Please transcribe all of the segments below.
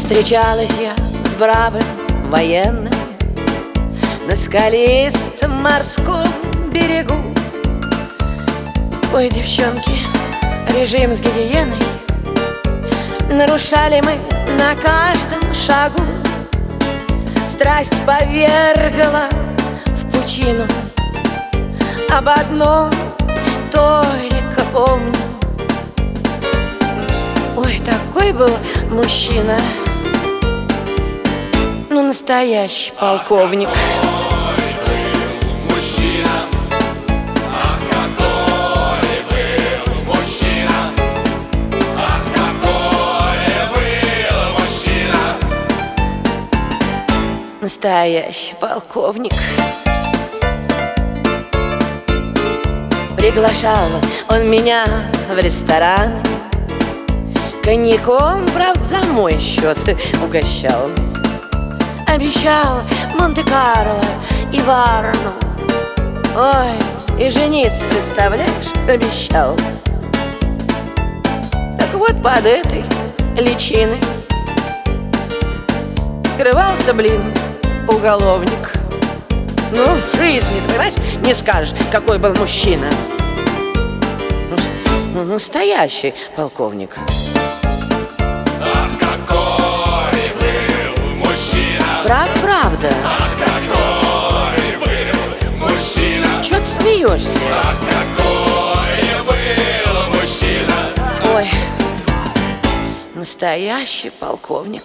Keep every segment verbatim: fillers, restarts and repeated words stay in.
Встречалась я с бравым военным на скалистом морском берегу. Ой, девчонки, режим с гигиеной нарушали мы на каждом шагу. Страсть повергла в пучину, об одном только помню. Ой, такой был мужчина, ну, настоящий полковник. Какой был мужчина, ах, какой был мужчина, ах, какой был мужчина. Настоящий полковник. Приглашал он меня в ресторан, коньяком, правда, за мой счет угощал. Обещал Монте-Карло и Варну, ой, и жениться, представляешь, обещал. Так вот под этой личиной скрывался, блин, уголовник. Ну, в жизни, понимаешь, не скажешь, какой был мужчина. Ну, ну настоящий полковник. Ах, какой был мужчина, Прав, правда. ах, какой был мужчина, Чё ты смеешься? ах, какой был мужчина. Ой, настоящий полковник.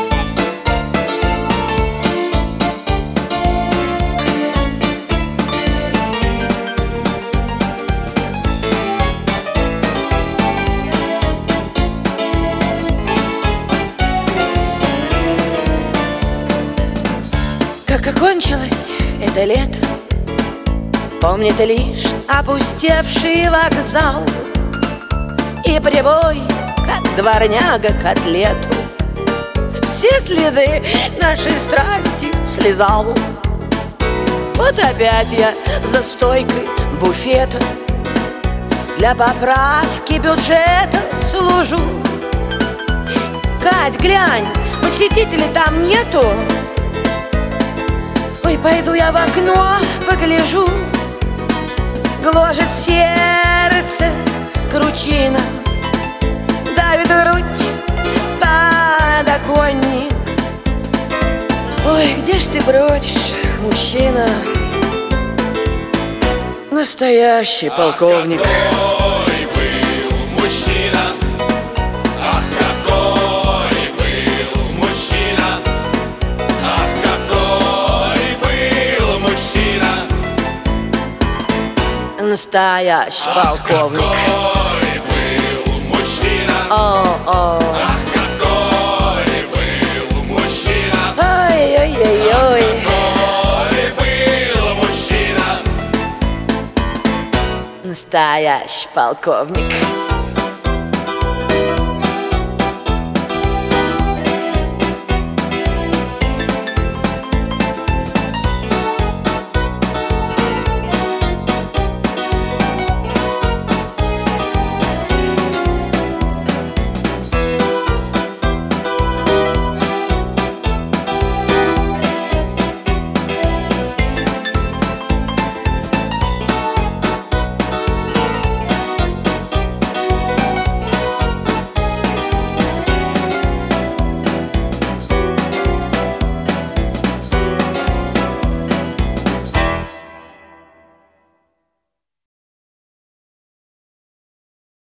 Как окончилось это лето, помнит лишь опустевший вокзал и прибой, как дворняга к котлету, все следы нашей страсти слезал. Вот опять я за стойкой буфета для поправки бюджета служу. Кать, глянь, посетителей там нету. Ой, пойду я в окно, погляжу. Гложет сердце кручина, давит грудь подоконник. Ой, где ж ты бродишь, мужчина? Настоящий полковник. Какой был мужчина, ах, какой был мужчина, ах, какой был мужчина. Настоящий полковник. Какой был мужчина, О-о. ах, какой был мужчина, Ой-ой-ой-ой. какой был мужчина. Настоящий полковник.